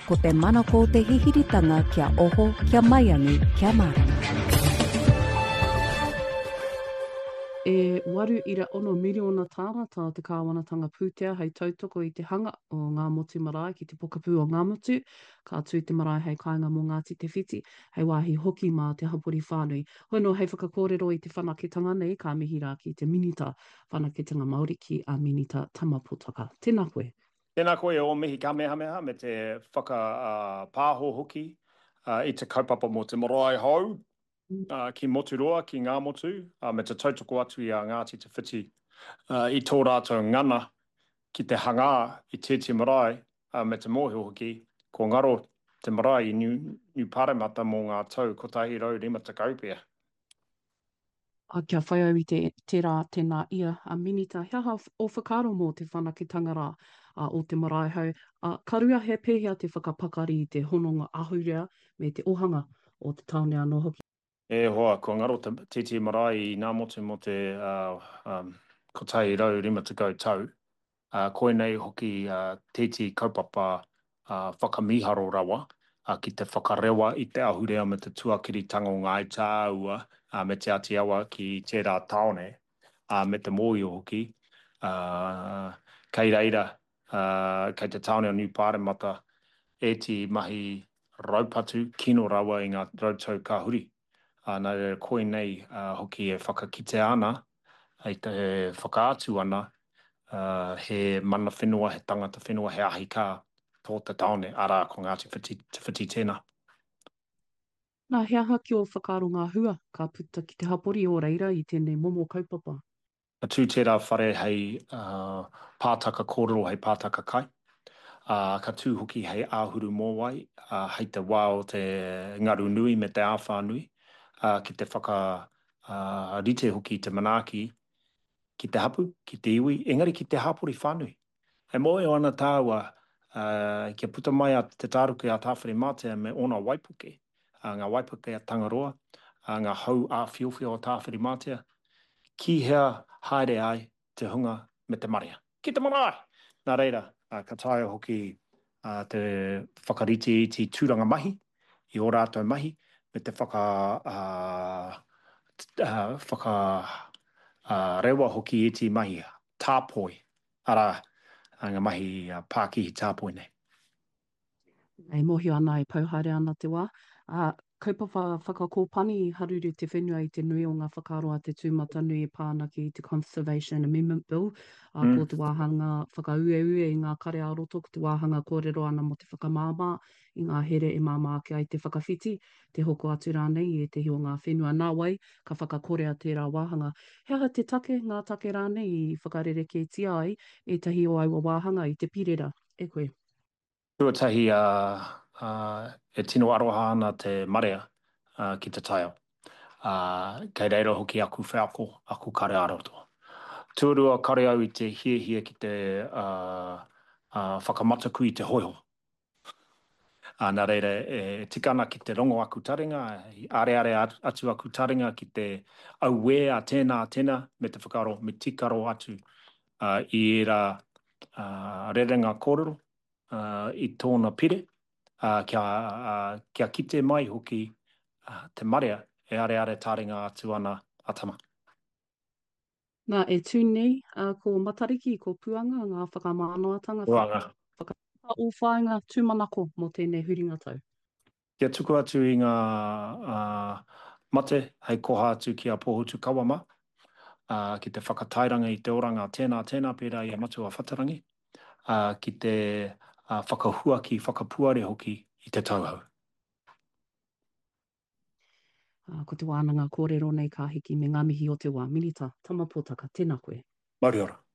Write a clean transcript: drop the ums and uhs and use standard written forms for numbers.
ko te manako te hihiritanga kia oho, kia mai anu, kia marama. E waru ira ono miliona tāngata te kāwanatanga pūtea hei tautoko i te hanga o ngā motu marae ki te pokapū o ngā motu, ka atu te marae hei kāinga mō Ngāti Te Whiti, hei wāhi hoki mā te hapori whānui. Hono hei whakakōrero i te whanaketanga nei, ka mihi rā ki te minita whanaketanga Māori ki a minita tamapotaka. Tēnā koe. Tēnā koe o mihi kamehameha me te pāho hoki i te kaupapa mō te marae hau. Ki Moturoa, ki ngā motu, me te tautoko atu i a Ngāti Te Whiti. I tō rātou ngana ki te hanga i te marae me te mōhio hoki, ko ngaro te marae i New Paremata mō ngā tau kotahi rau rima te kaupea. Kia whai au i tērā tēnā ia a minita. Hiaha o whakaro mō te whanaketanga rā o te marae hau. Karua he pēhea te whakapakari i te hononga ahurea me te ohanga o te taone anō hoki. E hoa, ko ngaro te marae i ngā motu mo te kotahi rau rima te tau. Koe nei hoki tēti kaupapa whakamiharo rawa ki te whakarewa i te ahurea me te tuakiri tango ngā tā ua me te atiawa ki tērā taone me te mōhio hoki. Kei reira, kei te taone o New Paremata e ti mahi raupatu kino rawa i ngā rautau kahuri. Nā reira koe nei hoki e whakakite ana, i te whakaatu ana, he mana whenua, he tangata whenua, he ahi kā tō te taone, ara ko Ngāti Te Whiti tēnā. Nā hea haki o whakaro ngā hua, ka puta ki te hapori o reira i tēnei momo kaupapa. Tū tērā whare hei pātaka kōrero, hei pātaka kai. Ka tū hoki hei āhuru mōwai, hei te wā o te ngaru nui me te āwha nui, ki te rite hoki te manaaki, ki te hapu, ki te iwi, engari ki te hapori whānui. Hei moe o ana tāua, kia puta mai a te tāruke a tāwhare mātea me ona waipuke, ngā waipuke a Tangaroa, ngā hau a whiowhio o tāwhare mātea, ki hea haere ai te hunga me te maria. Ki te marae! Nā reira, ka taia hoki te whakarite i te tūranga mahi, i o rātou mahi, me te rewa hoki i te mahi tāpoi. Ara, ngā mahi Pākihi tāpoi nei. Ei mohio ana e pauhaere ana te wā. Kaupapa whakakōpani i haruru te whenua i te nui o ngā whakaroa te tūmata nui pāna ki te Conservation Amendment Bill. Ko te wāhanga whakaueue i ngā kare aroto, ko te wāhanga kōrero ana mo te whakamāmā i ngā here e māmā ki ai te whakawhiti, te hoko atu rānei e te hio ngā whenua nā wai, ka whakakorea tērā wāhanga. Hea te take, ngā take rānei i whakarereke ti ai, e tahi o aua wāhanga i te pirera. E koe. Tuatahi e tino aroha ana te marea ki te taio. Kei reira hoki aku wheako, aku kare aroto. Tuarua kare au i te hie ki te whakamataku i te hoiho. Nā reira e tika ana ki te rongo aku taringa, are atu aku taringa ki te auwe a tēnā me te whakaro, me tikaro atu i era rerenga kōrero i tōna pire, kia kite mai hoki te marea e are taringa atu ana atama. Nā e tūnei, ko Matariki, ko Puanga, ngā whakamānoatanga. Puanga. O whāinga tūmanako mō tēnei huringa tau. Kia tuku atu i ngā mate, hei koha atu ki a Pōhutu Kawama, ki te whakatairanga i te oranga tēnā pērā i a matua whatarangi, ki te whakahua ki whakapuare hoki i te tauhau. Ko te wānanga kōrero nei ka hiki me ngā mihi o te wā. Minita, tamapōtaka, tēnā koe. Mauri ora.